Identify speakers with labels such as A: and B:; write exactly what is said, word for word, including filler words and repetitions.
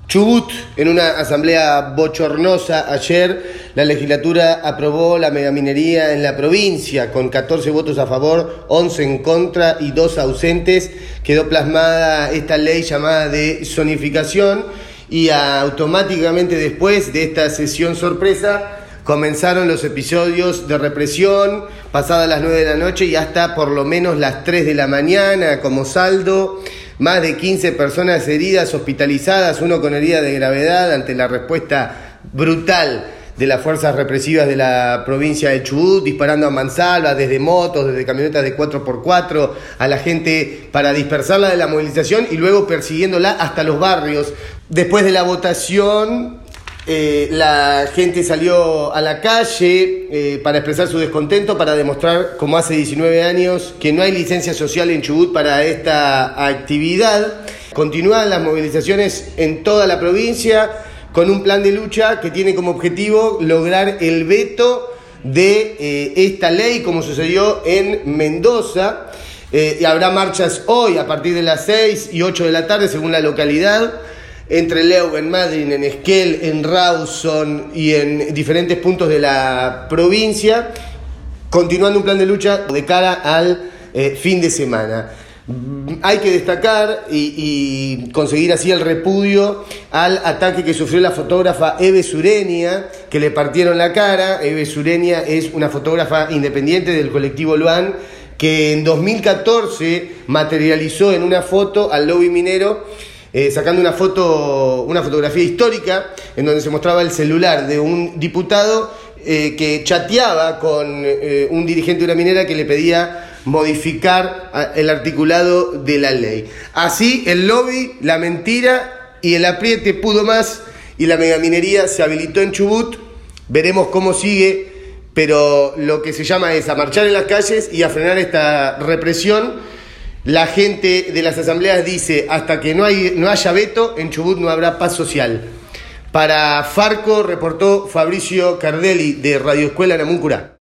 A: Chubut, en una asamblea bochornosa ayer, la legislatura aprobó la megaminería en la provincia con catorce votos a favor, once en contra y dos ausentes. Quedó plasmada esta ley llamada de zonificación y automáticamente después de esta sesión sorpresa comenzaron los episodios de represión pasadas las nueve de la noche y hasta por lo menos las tres de la mañana como saldo. Más de quince personas heridas, hospitalizadas, uno con herida de gravedad ante la respuesta brutal de las fuerzas represivas de la provincia de Chubut, disparando a mansalva desde motos, desde camionetas de cuatro por cuatro a la gente para dispersarla de la movilización y luego persiguiéndola hasta los barrios. Después de la votación, Eh, la gente salió a la calle eh, para expresar su descontento, para demostrar, como hace diecinueve años, que no hay licencia social en Chubut para esta actividad. Continúan las movilizaciones en toda la provincia con un plan de lucha que tiene como objetivo lograr el veto de eh, esta ley, como sucedió en Mendoza. Eh, y habrá marchas hoy a partir de las seis y ocho de la tarde, según la localidad, entre Leu, en Madryn, en Esquel, en Rawson y en diferentes puntos de la provincia, continuando un plan de lucha de cara al eh, fin de semana. Hay que destacar y, y conseguir así el repudio al ataque que sufrió la fotógrafa Eve Sureña, que le partieron la cara. Eve Sureña es una fotógrafa independiente del colectivo Luan, que en dos mil catorce materializó en una foto al lobby minero, Eh, sacando una foto, una fotografía histórica en donde se mostraba el celular de un diputado eh, que chateaba con eh, un dirigente de una minera que le pedía modificar a, el articulado de la ley. Así el lobby, la mentira y el apriete pudo más y la megaminería se habilitó en Chubut. Veremos cómo sigue, pero lo que se llama es a marchar en las calles y a frenar esta represión. La gente de las asambleas dice, hasta que no, hay, no haya veto, en Chubut no habrá paz social. Para Farco reportó Fabricio Cardelli de Radio Escuela Namuncurá.